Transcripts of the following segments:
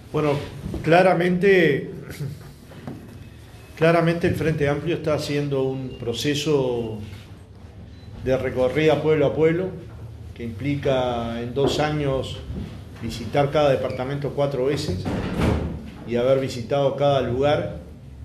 Bueno, claramente el Frente Amplio está haciendo un proceso de recorrida pueblo a pueblo que implica en 2 años visitar cada departamento 4 veces y haber visitado cada lugar,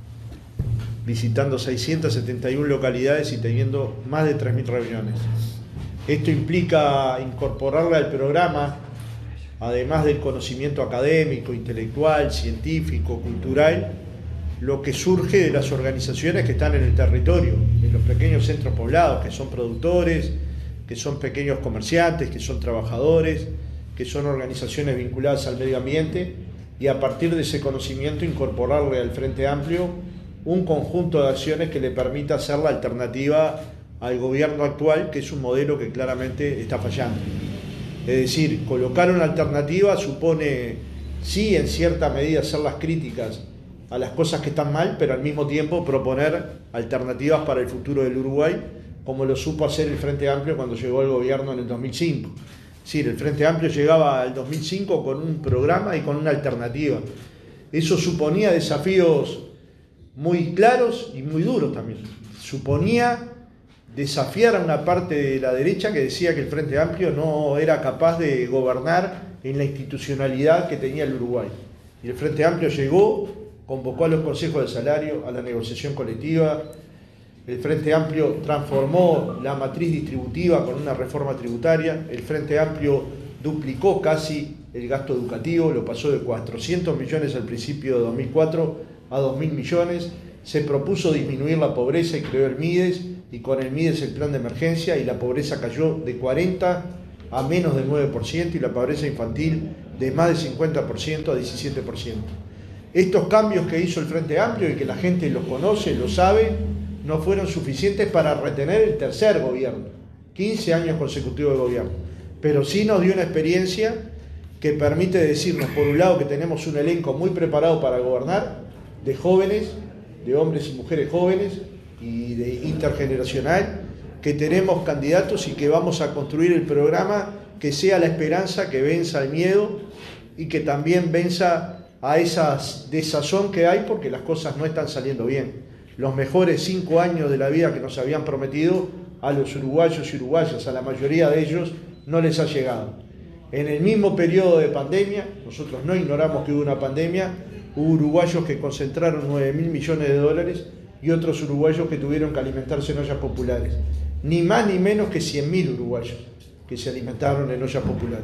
visitando 671 localidades y teniendo más de 3.000 reuniones. Esto implica incorporarle al programa, además del conocimiento académico, intelectual, científico, cultural, lo que surge de las organizaciones que están en el territorio, en los pequeños centros poblados, que son productores, que son pequeños comerciantes, que son trabajadores, que son organizaciones vinculadas al medio ambiente, y a partir de ese conocimiento incorporarle al Frente Amplio un conjunto de acciones que le permita ser la alternativa al gobierno actual, que es un modelo que claramente está fallando. Es decir, colocar una alternativa supone, sí, en cierta medida hacer las críticas a las cosas que están mal, pero al mismo tiempo proponer alternativas para el futuro del Uruguay, como lo supo hacer el Frente Amplio cuando llegó al gobierno en el 2005. Es decir, el Frente Amplio llegaba al 2005 con un programa y con una alternativa. Eso suponía desafíos muy claros y muy duros también. Suponía desafiar a una parte de la derecha que decía que el Frente Amplio no era capaz de gobernar en la institucionalidad que tenía el Uruguay. Y el Frente Amplio llegó, convocó a los consejos de salario, a la negociación colectiva. El Frente Amplio transformó la matriz distributiva con una reforma tributaria. El Frente Amplio duplicó casi el gasto educativo, lo pasó de 400 millones al principio de 2004 a 2.000 millones. Se propuso disminuir la pobreza y creó el MIDES, y con el MIDES el plan de emergencia, y la pobreza cayó de 40 a menos del 9%, y la pobreza infantil de más del 50% a 17%. Estos cambios que hizo el Frente Amplio, y que la gente los conoce, lo sabe, no fueron suficientes para retener el tercer gobierno, 15 años consecutivos de gobierno, pero sí nos dio una experiencia que permite decirnos, por un lado, que tenemos un elenco muy preparado para gobernar, de jóvenes, de hombres y mujeres jóvenes y de intergeneracional, que tenemos candidatos y que vamos a construir el programa que sea la esperanza, que venza el miedo y que también venza a esa desazón que hay porque las cosas no están saliendo bien. Los mejores 5 años de la vida que nos habían prometido a los uruguayos y uruguayas, a la mayoría de ellos, no les ha llegado. En el mismo periodo de pandemia, nosotros no ignoramos que hubo una pandemia, hubo uruguayos que concentraron 9.000 millones de dólares y otros uruguayos que tuvieron que alimentarse en ollas populares. Ni más ni menos que 100.000 uruguayos que se alimentaron en ollas populares.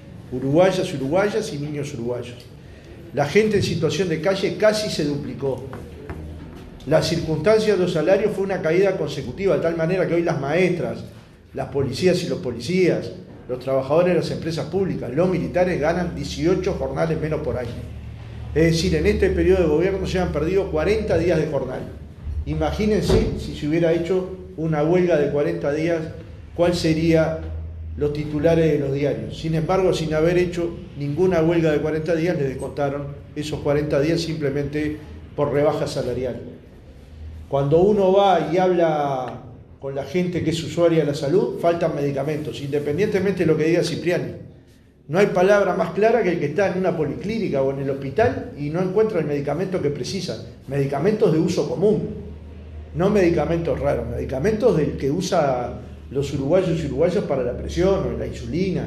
Uruguayas y niños uruguayos. La gente en situación de calle casi se duplicó. Las circunstancias de los salarios fue una caída consecutiva, de tal manera que hoy las maestras, las policías y los policías, los trabajadores de las empresas públicas, los militares ganan 18 jornales menos por año. Es decir, en este periodo de gobierno se han perdido 40 días de jornal. Imagínense si se hubiera hecho una huelga de 40 días, ¿cuál sería los titulares de los diarios? Sin embargo, sin haber hecho ninguna huelga de 40 días, les descontaron esos 40 días simplemente por rebaja salarial. Cuando uno va y habla con la gente que es usuaria de la salud, faltan medicamentos, independientemente de lo que diga Cipriani. No hay palabra más clara que el que está en una policlínica o en el hospital y no encuentra el medicamento que precisa. Medicamentos de uso común, no medicamentos raros, medicamentos del que usa los uruguayos y uruguayas para la presión o la insulina.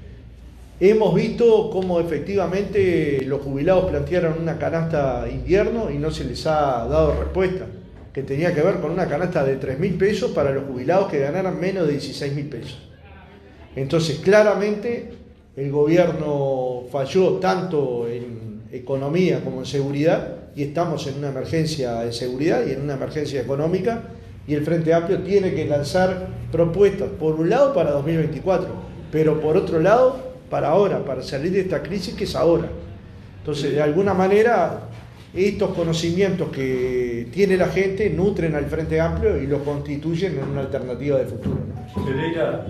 Hemos visto cómo efectivamente los jubilados plantearon una canasta invierno y no se les ha dado respuesta, que tenía que ver con una canasta de 3.000 pesos para los jubilados que ganaran menos de 16.000 pesos. Entonces, claramente, el gobierno falló tanto en economía como en seguridad, y estamos en una emergencia de seguridad y en una emergencia económica, y el Frente Amplio tiene que lanzar propuestas, por un lado para 2024, pero por otro lado para ahora, para salir de esta crisis que es ahora. Entonces, de alguna manera, estos conocimientos que tiene la gente nutren al Frente Amplio y lo constituyen en una alternativa de futuro, ¿no? Pereira,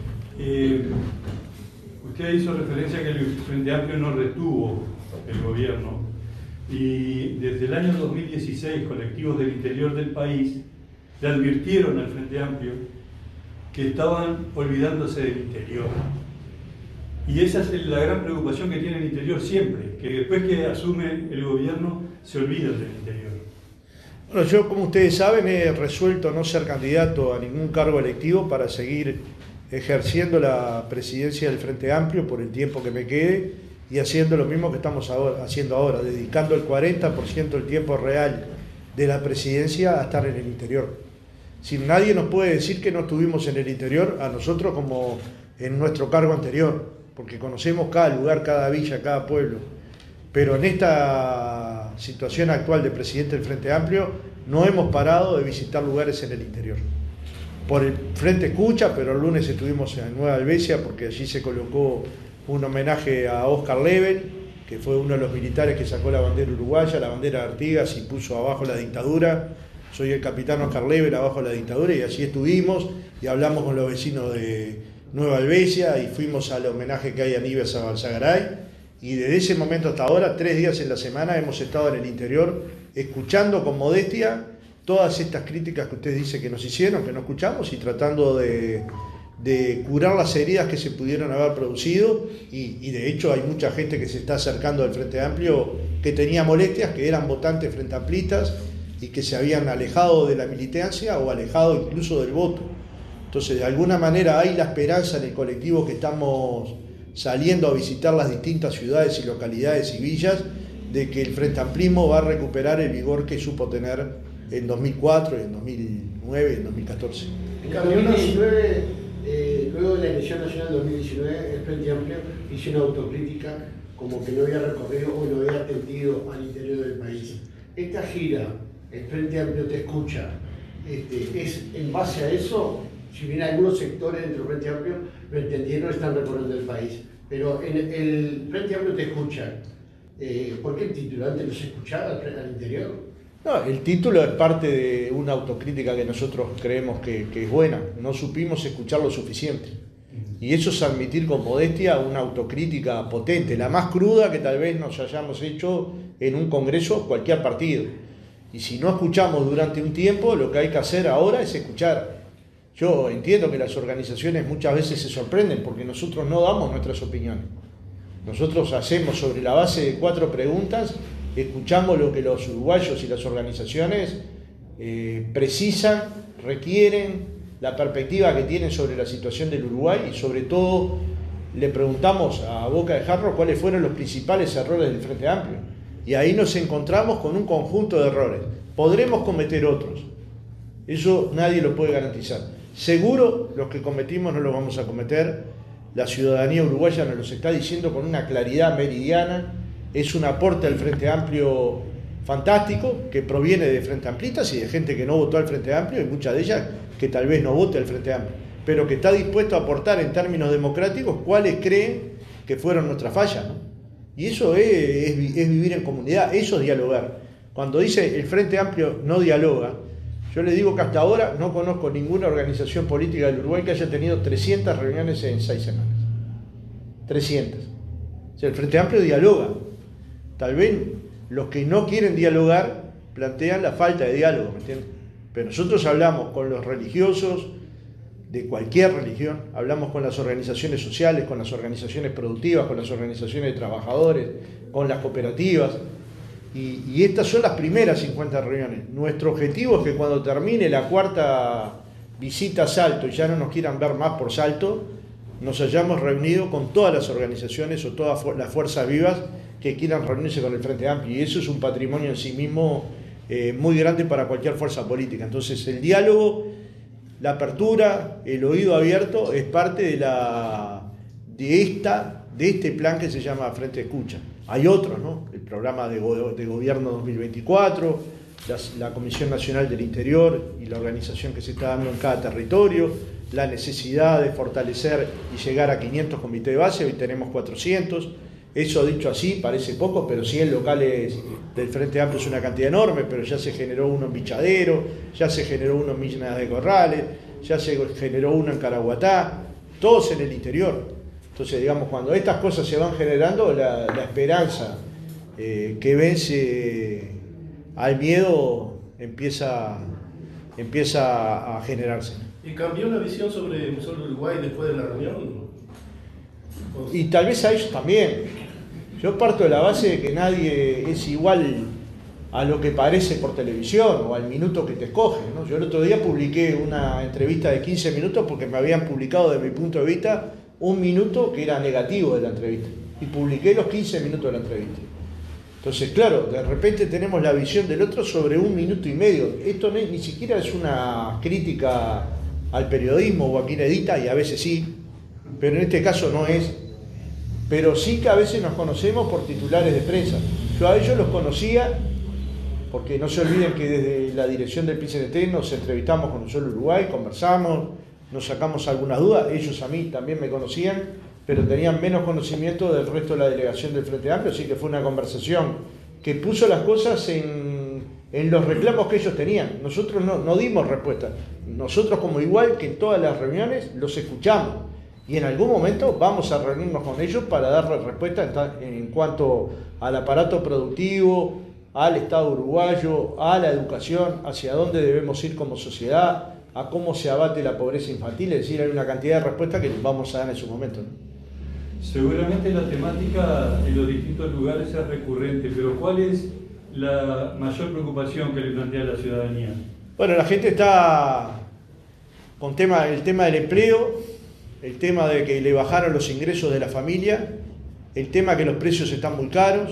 usted hizo referencia a que el Frente Amplio no retuvo el gobierno, y desde el año 2016 colectivos del interior del país le advirtieron al Frente Amplio que estaban olvidándose del interior. Y esa es la gran preocupación que tiene el interior siempre. que después que asume el gobierno se olvidan del interior. Bueno, yo, como ustedes saben, he resuelto no ser candidato a ningún cargo electivo para seguir ejerciendo la presidencia del Frente Amplio por el tiempo que me quede y haciendo lo mismo que estamos haciendo ahora, dedicando el 40% del tiempo real de la presidencia a estar en el interior. Si nadie nos puede decir que no estuvimos en el interior, a nosotros como en nuestro cargo anterior, porque conocemos cada lugar, cada villa, cada pueblo. Pero en esta situación actual de presidente del Frente Amplio no hemos parado de visitar lugares en el interior. Por el Frente Escucha, pero el lunes estuvimos en Nueva Albesia porque allí se colocó un homenaje a Oscar Lebel, que fue uno de los militares que sacó la bandera uruguaya, la bandera de Artigas, y puso abajo la dictadura. Soy el capitán Oscar Lebel, abajo la dictadura, y allí estuvimos y hablamos con los vecinos de Nueva Albesia y fuimos al homenaje que hay a Níbal Zabalzagaray. Y desde ese momento hasta ahora, 3 días en la semana, hemos estado en el interior escuchando con modestia todas estas críticas que ustedes dicen que nos hicieron, que no escuchamos, y tratando de curar las heridas que se pudieron haber producido. Y de hecho hay mucha gente que se está acercando al Frente Amplio que tenía molestias, que eran votantes frente amplistas y que se habían alejado de la militancia o alejado incluso del voto. Entonces, de alguna manera hay la esperanza en el colectivo que estamos saliendo a visitar las distintas ciudades y localidades y villas, de que el Frente Amplismo va a recuperar el vigor que supo tener en 2004, en 2009 y en 2014. En 2019, luego de la elección nacional 2019, el Frente Amplio hizo una autocrítica como que no había recorrido o no había atendido al interior del país. Esta gira, el Frente Amplio te escucha, ¿es en base a eso? Si bien algunos sectores dentro del Frente Amplio lo entendieron, están recorriendo el país, pero en el Frente Amplio te escucha. ¿Por qué el título? ¿Antes no se escuchaba al interior? No, el título es parte de una autocrítica que nosotros creemos que es buena. No supimos escuchar lo suficiente. Y eso es admitir con modestia una autocrítica potente, la más cruda que tal vez nos hayamos hecho en un congreso cualquier partido. Y si no escuchamos durante un tiempo, lo que hay que hacer ahora es escuchar. Yo entiendo que las organizaciones muchas veces se sorprenden porque nosotros no damos nuestras opiniones. Nosotros hacemos sobre la base de 4 preguntas, escuchamos lo que los uruguayos y las organizaciones precisan, requieren, la perspectiva que tienen sobre la situación del Uruguay, y sobre todo le preguntamos a boca de jarro cuáles fueron los principales errores del Frente Amplio. Y ahí nos encontramos con un conjunto de errores. Podremos cometer otros, eso nadie lo puede garantizar. Seguro los que cometimos no los vamos a cometer. La ciudadanía uruguaya nos los está diciendo con una claridad meridiana. Es un aporte al Frente Amplio fantástico, que proviene de Frente Amplistas y de gente que no votó al Frente Amplio, y muchas de ellas que tal vez no vote al Frente Amplio, pero que está dispuesto a aportar en términos democráticos cuáles creen que fueron nuestras fallas, ¿no? Y eso es vivir en comunidad, eso es dialogar. Cuando dice el Frente Amplio no dialoga, yo le digo que hasta ahora no conozco ninguna organización política del Uruguay que haya tenido 300 reuniones en 6 semanas. 300. O sea, el Frente Amplio dialoga. Tal vez los que no quieren dialogar plantean la falta de diálogo, ¿me entiendes? Pero nosotros hablamos con los religiosos de cualquier religión, hablamos con las organizaciones sociales, con las organizaciones productivas, con las organizaciones de trabajadores, con las cooperativas. Y estas son las primeras 50 reuniones. Nuestro objetivo es que cuando termine la 4ª visita a Salto y ya no nos quieran ver más por Salto, nos hayamos reunido con todas las organizaciones o todas las fuerzas vivas que quieran reunirse con el Frente Amplio. Y eso es un patrimonio en sí mismo muy grande para cualquier fuerza política. Entonces el diálogo, la apertura, el oído abierto es parte de este plan que se llama Frente Escucha. Hay otros, ¿no? El programa de gobierno 2024, la Comisión Nacional del Interior y la organización que se está dando en cada territorio, la necesidad de fortalecer y llegar a 500 comités de base, hoy tenemos 400. Eso dicho así parece poco, pero 100 locales del Frente Amplio es una cantidad enorme, pero ya se generó uno en Bichadero, ya se generó uno en Minas de Corrales, ya se generó uno en Caraguatá, todos en el interior. Entonces, digamos, cuando estas cosas se van generando, la esperanza que vence al miedo empieza a generarse. ¿Y cambió la visión sobre Uruguay después de la reunión? Y tal vez a ellos también. Yo parto de la base de que nadie es igual a lo que parece por televisión o al minuto que te escogen, ¿no? Yo el otro día publiqué una entrevista de 15 minutos porque me habían publicado desde mi punto de vista un minuto que era negativo de la entrevista. Y publiqué los 15 minutos de la entrevista. Entonces, claro, de repente tenemos la visión del otro sobre 1 minuto y medio. Esto ni siquiera es una crítica al periodismo o a quien edita, y a veces sí, pero en este caso no es. Pero sí que a veces nos conocemos por titulares de prensa. Yo a ellos los conocía, porque no se olviden que desde la dirección del PCNT nos entrevistamos con el Sol Uruguay, conversamos, nos sacamos algunas dudas. Ellos a mí también me conocían, pero tenían menos conocimiento del resto de la delegación del Frente Amplio, así que fue una conversación que puso las cosas en los reclamos que ellos tenían. Nosotros no dimos respuesta. Nosotros, como igual que en todas las reuniones, los escuchamos. Y en algún momento vamos a reunirnos con ellos para darles respuesta en cuanto al aparato productivo, al Estado uruguayo, a la educación, hacia dónde debemos ir como sociedad, a cómo se abate la pobreza infantil. Es decir, hay una cantidad de respuestas que les vamos a dar en su momento, ¿no? Seguramente la temática en los distintos lugares es recurrente, pero ¿cuál es la mayor preocupación que le plantea a la ciudadanía? Bueno, la gente está con el tema del empleo, el tema de que le bajaron los ingresos de la familia, el tema que los precios están muy caros,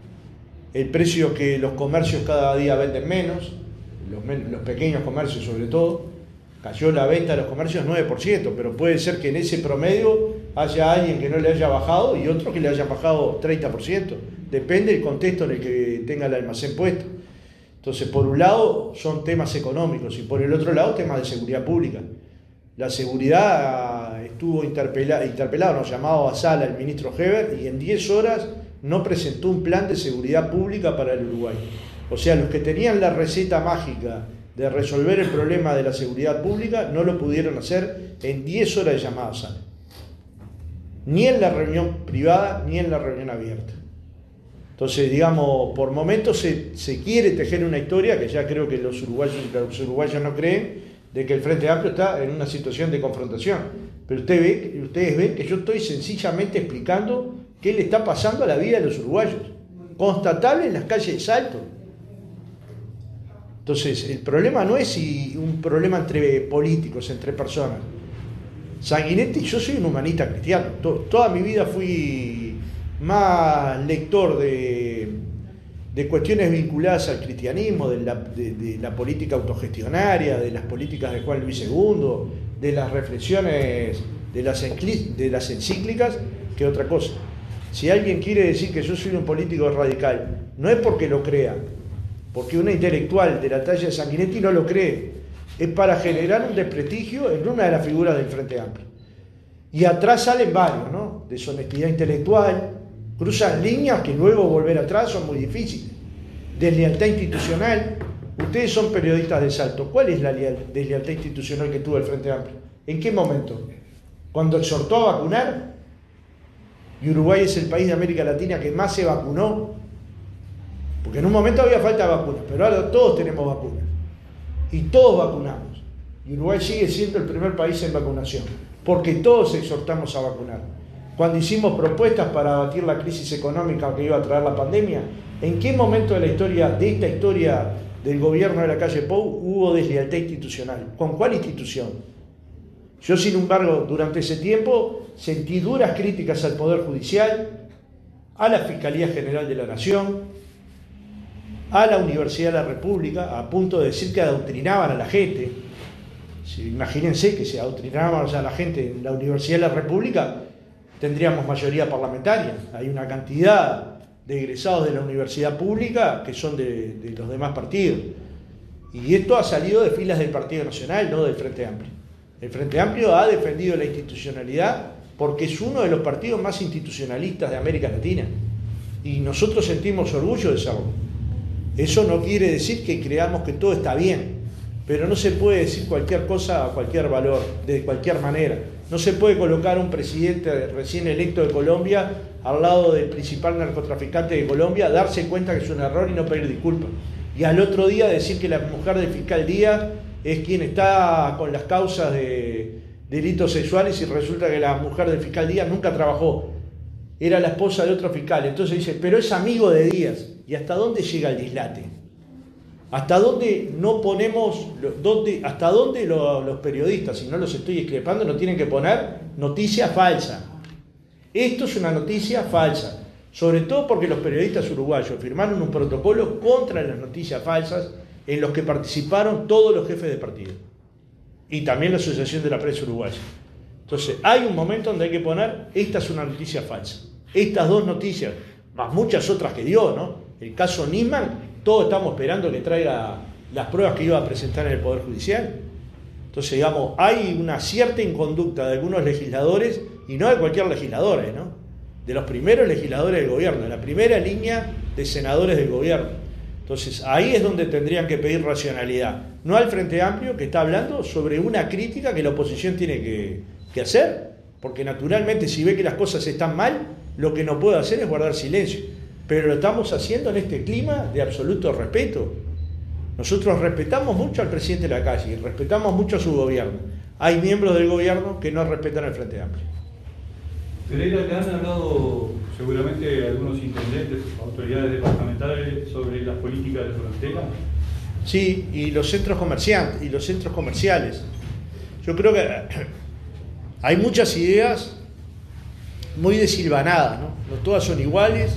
el precio que los comercios cada día venden menos, los pequeños comercios sobre todo. Cayó la venta de los comercios 9%, pero puede ser que en ese promedio haya alguien que no le haya bajado y otro que le haya bajado 30%. Depende del contexto en el que tenga el almacén puesto. Entonces, por un lado son temas económicos y por el otro lado temas de seguridad pública. La seguridad estuvo interpelado, nos llamado a sala el ministro Heber, y en 10 horas no presentó un plan de seguridad pública para el Uruguay. O sea, los que tenían la receta mágica de resolver el problema de la seguridad pública no lo pudieron hacer en 10 horas de llamada a sala. Ni en la reunión privada, ni en la reunión abierta. Entonces, digamos, por momentos se quiere tejer una historia que ya creo que los uruguayos no creen, de que el Frente Amplio está en una situación de confrontación. Pero ustedes ven que yo estoy sencillamente explicando qué le está pasando a la vida de los uruguayos. Constatable en las calles de Salto. Entonces, el problema no es un problema entre políticos, entre personas. Sanguinetti, yo soy un humanista cristiano. Toda mi vida fui más lector de cuestiones vinculadas al cristianismo, de la política autogestionaria, de las políticas de Juan Luis II, de las reflexiones de las encíclicas, que otra cosa. Si alguien quiere decir que yo soy un político radical, no es porque lo crea, porque una intelectual de la talla de Sanguinetti no lo cree, es para generar un desprestigio en una de las figuras del Frente Amplio. Y atrás salen varios, ¿no? Deshonestidad intelectual, cruzan líneas que luego volver atrás son muy difíciles. Deslealtad institucional. Ustedes son periodistas de Salto. ¿Cuál es la deslealtad institucional que tuvo el Frente Amplio? ¿En qué momento? ¿Cuando exhortó a vacunar? Y Uruguay es el país de América Latina que más se vacunó. Porque en un momento había falta de vacunas, pero ahora todos tenemos vacunas. Y todos vacunamos. Y Uruguay sigue siendo el primer país en vacunación, porque todos exhortamos a vacunar. Cuando hicimos propuestas para abatir la crisis económica que iba a traer la pandemia, ¿en qué momento de esta historia del gobierno de la calle Pou hubo deslealtad institucional? ¿Con cuál institución? Yo, sin embargo, durante ese tiempo sentí duras críticas al Poder Judicial, a la Fiscalía General de la Nación, a la Universidad de la República, a punto de decir que adoctrinaban a la gente. Imagínense que si adoctrinábamos a la gente en la Universidad de la República, tendríamos mayoría parlamentaria. Hay una cantidad de egresados de la universidad pública que son de los demás partidos. Y esto ha salido de filas del Partido Nacional, no del Frente Amplio. El Frente Amplio ha defendido la institucionalidad porque es uno de los partidos más institucionalistas de América Latina. Y nosotros sentimos orgullo de serlo. Eso no quiere decir que creamos que todo está bien, pero no se puede decir cualquier cosa a cualquier valor, de cualquier manera. No se puede colocar a un presidente recién electo de Colombia al lado del principal narcotraficante de Colombia, darse cuenta que es un error y no pedir disculpas. Y al otro día decir que la mujer del fiscal Díaz es quien está con las causas de delitos sexuales y resulta que la mujer del fiscal Díaz nunca trabajó era la esposa de otro fiscal. Entonces dice, pero es amigo de Díaz. ¿Y hasta dónde llega el dislate? ¿Hasta dónde no ponemos, hasta dónde los periodistas, si no los estoy discrepando, no tienen que poner noticia falsa? Esto es una noticia falsa, sobre todo porque los periodistas uruguayos firmaron un protocolo contra las noticias falsas en los que participaron todos los jefes de partido y también la Asociación de la Prensa Uruguaya. Entonces, hay un momento donde hay que poner, esta es una noticia falsa. Estas dos noticias, más muchas otras que dio, ¿no? El caso Nisman, todos estamos esperando que traiga las pruebas que iba a presentar en el Poder Judicial. Entonces, digamos, hay una cierta inconducta de algunos legisladores, y no de cualquier legislador, ¿no? De los primeros legisladores del gobierno, de la primera línea de senadores del gobierno. Entonces, ahí es donde tendrían que pedir racionalidad. No al Frente Amplio, que está hablando sobre una crítica que la oposición tiene que hacer, porque naturalmente si ve que las cosas están mal, lo que no puede hacer es guardar silencio. Pero lo estamos haciendo en este clima de absoluto respeto. Nosotros respetamos mucho al presidente de la calle y respetamos mucho a su gobierno. Hay miembros del gobierno que no respetan al Frente Amplio. Pereira, le han hablado seguramente algunos intendentes, autoridades departamentales sobre las políticas de frontera. Sí, y los centros comerciantes y los centros comerciales. Yo creo que hay muchas ideas muy desilvanadas, ¿no? No todas son iguales,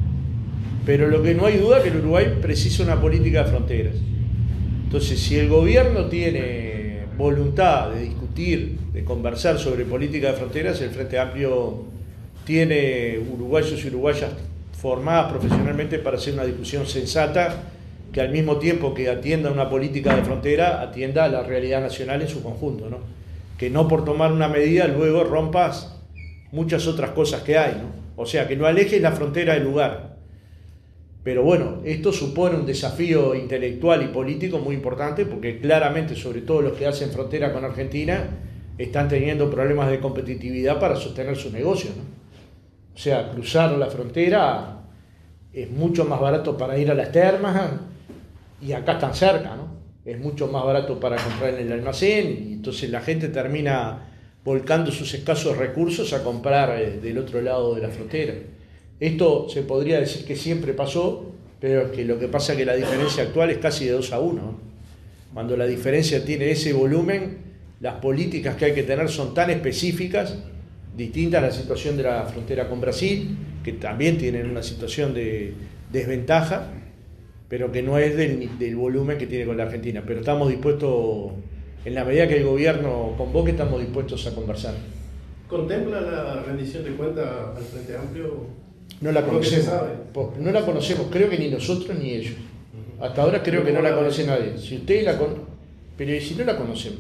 pero lo que no hay duda es que el Uruguay precisa una política de fronteras. Entonces, si el gobierno tiene voluntad de discutir, de conversar sobre política de fronteras, el Frente Amplio tiene uruguayos y uruguayas formadas profesionalmente para hacer una discusión sensata que al mismo tiempo que atienda una política de frontera, atienda a la realidad nacional en su conjunto, ¿no? Que no por tomar una medida luego rompas muchas otras cosas que hay, ¿no? O sea, que no alejes la frontera del lugar. Pero bueno, esto supone un desafío intelectual y político muy importante porque claramente, sobre todo los que hacen frontera con Argentina, están teniendo problemas de competitividad para sostener su negocio, ¿no? O sea, cruzar la frontera es mucho más barato para ir a las termas y acá están cerca, ¿no? Es mucho más barato para comprar en el almacén y entonces la gente termina volcando sus escasos recursos a comprar del otro lado de la frontera. Esto se podría decir que siempre pasó, pero que lo que pasa es que la diferencia actual es casi de 2-1, ¿no? Cuando la diferencia tiene ese volumen, las políticas que hay que tener son tan específicas, distintas a la situación de la frontera con Brasil, que también tienen una situación de desventaja, pero que no es del volumen que tiene con la Argentina. Pero estamos dispuestos, en la medida que el gobierno convoque, estamos dispuestos a conversar. ¿Contempla la rendición de cuentas al Frente Amplio? No la conocemos. No la conocemos, creo que ni nosotros ni ellos. Hasta ahora creo que no la conoce nadie. Si ustedes la conocen, pero si no la conocemos.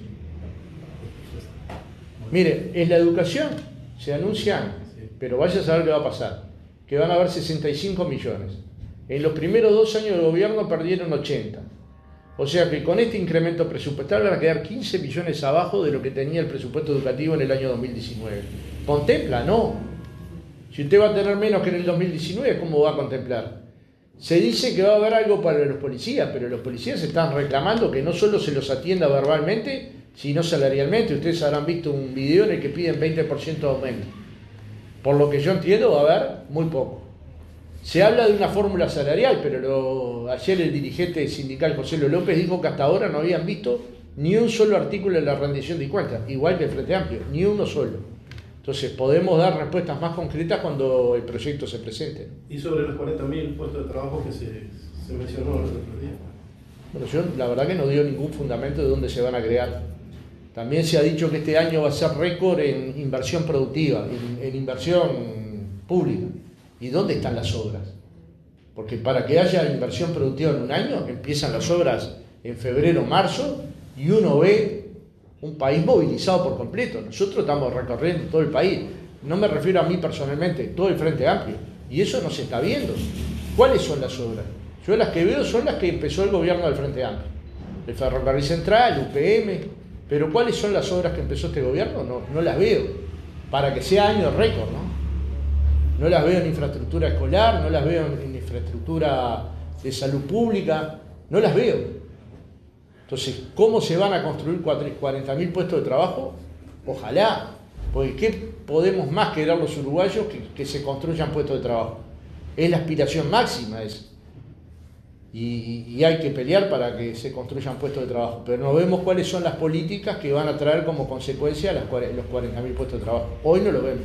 Mire, en la educación se anuncian, pero vaya a saber qué va a pasar, que van a haber 65 millones. En los primeros 2 años de gobierno perdieron 80. O sea que con este incremento presupuestal van a quedar 15 millones abajo de lo que tenía el presupuesto educativo en el año 2019. ¿Contempla? No. Si usted va a tener menos que en el 2019, ¿cómo va a contemplar? Se dice que va a haber algo para los policías, pero los policías están reclamando que no solo se los atienda verbalmente, sino salarialmente. Ustedes habrán visto un video en el que piden 20% de aumento. Por lo que yo entiendo va a haber muy poco. Se habla de una fórmula salarial, pero ayer el dirigente sindical José López dijo que hasta ahora no habían visto ni un solo artículo en la rendición de cuentas, igual que el Frente Amplio, ni uno solo. Entonces podemos dar respuestas más concretas cuando el proyecto se presente. Y sobre los 40.000 puestos de trabajo que se mencionó el otro día. Bueno, yo la verdad que no dio ningún fundamento de dónde se van a crear. También se ha dicho que este año va a ser récord en inversión productiva, en inversión pública. ¿Y dónde están las obras? Porque para que haya inversión productiva en un año, empiezan las obras en febrero, marzo, y uno ve un país movilizado por completo. Nosotros estamos recorriendo todo el país. No me refiero a mí personalmente, todo el Frente Amplio. Y eso no se está viendo. ¿Cuáles son las obras? Yo las que veo son las que empezó el gobierno del Frente Amplio. El Ferrocarril Central, UPM. Pero ¿cuáles son las obras que empezó este gobierno? No las veo. Para que sea año récord, ¿no? No las veo en infraestructura escolar, no las veo en infraestructura de salud pública, no las veo. Entonces, ¿cómo se van a construir 40.000 puestos de trabajo? Ojalá, porque podemos más querer los uruguayos que se construyan puestos de trabajo. Es la aspiración máxima esa. Y hay que pelear para que se construyan puestos de trabajo. Pero no vemos cuáles son las políticas que van a traer como consecuencia los 40.000 puestos de trabajo. Hoy no lo vemos.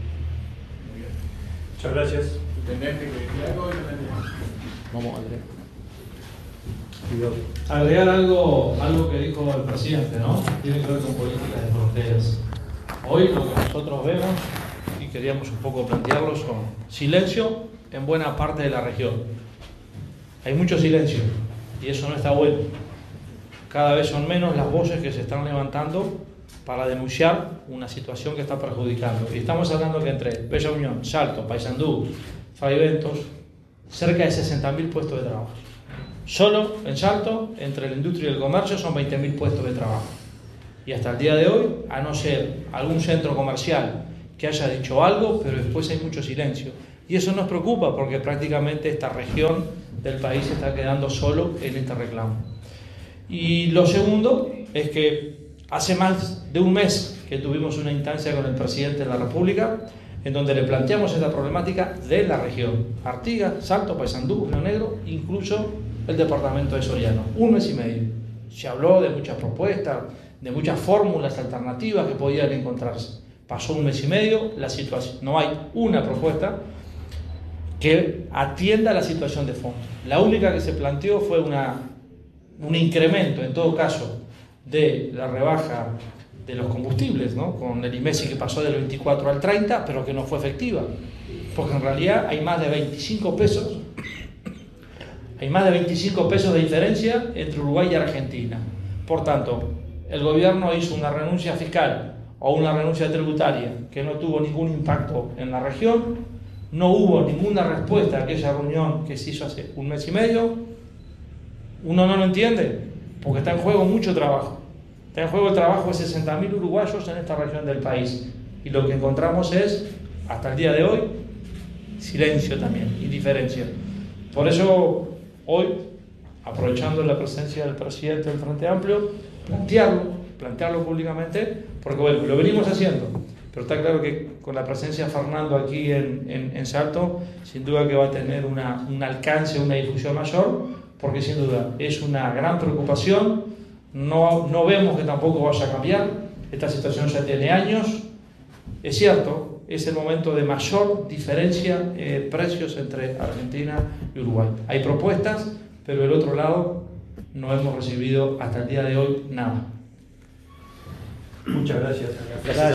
Muchas gracias. Intendente, Vamos, Andrés. Agregar algo que dijo el presidente, ¿no? Tiene que ver con políticas de fronteras. Hoy lo que nosotros vemos, y queríamos un poco plantearlo, son silencio en buena parte de la región. Hay mucho silencio y eso no está bueno. Cada vez son menos las voces que se están levantando para denunciar una situación que está perjudicando. Y estamos hablando que entre Bella Unión, Salto, Paysandú, Fraiventos, cerca de 60.000 puestos de trabajo. Solo en Salto, entre la industria y el comercio, son 20.000 puestos de trabajo. Y hasta el día de hoy, a no ser algún centro comercial que haya dicho algo, pero después hay mucho silencio. Y eso nos preocupa porque prácticamente esta región del país se está quedando solo en este reclamo. Y lo segundo es que hace más de un mes que tuvimos una instancia con el presidente de la República en donde le planteamos esta problemática de la región. Artigas, Salto, Paysandú, Río Negro, incluso el departamento de Soriano. Un mes y medio. Se habló de muchas propuestas, de muchas fórmulas alternativas que podían encontrarse. Pasó un mes y medio, la situación, no hay una propuesta que atienda la situación de fondo. La única que se planteó fue un incremento, en todo caso, de la rebaja de los combustibles, ¿no? Con el IMESI que pasó del 24 al 30, pero que no fue efectiva, porque en realidad hay más de 25 pesos, de diferencia entre Uruguay y Argentina. Por tanto, el gobierno hizo una renuncia fiscal o una renuncia tributaria que no tuvo ningún impacto en la región. No hubo ninguna respuesta a aquella reunión que se hizo hace un mes y medio. Uno no lo entiende porque está en juego mucho trabajo. Está en juego el trabajo de 60.000 uruguayos en esta región del país. Y lo que encontramos es, hasta el día de hoy, silencio también, indiferencia. Por eso, hoy, aprovechando la presencia del presidente del Frente Amplio, plantearlo públicamente, porque bueno, lo venimos haciendo. Pero está claro que con la presencia de Fernando aquí en Salto, sin duda que va a tener un alcance, una difusión mayor, porque sin duda es una gran preocupación. No vemos que tampoco vaya a cambiar. Esta situación ya tiene años. Es cierto, es el momento de mayor diferencia de precios entre Argentina y Uruguay. Hay propuestas, pero del otro lado no hemos recibido hasta el día de hoy nada. Muchas gracias. Gracias.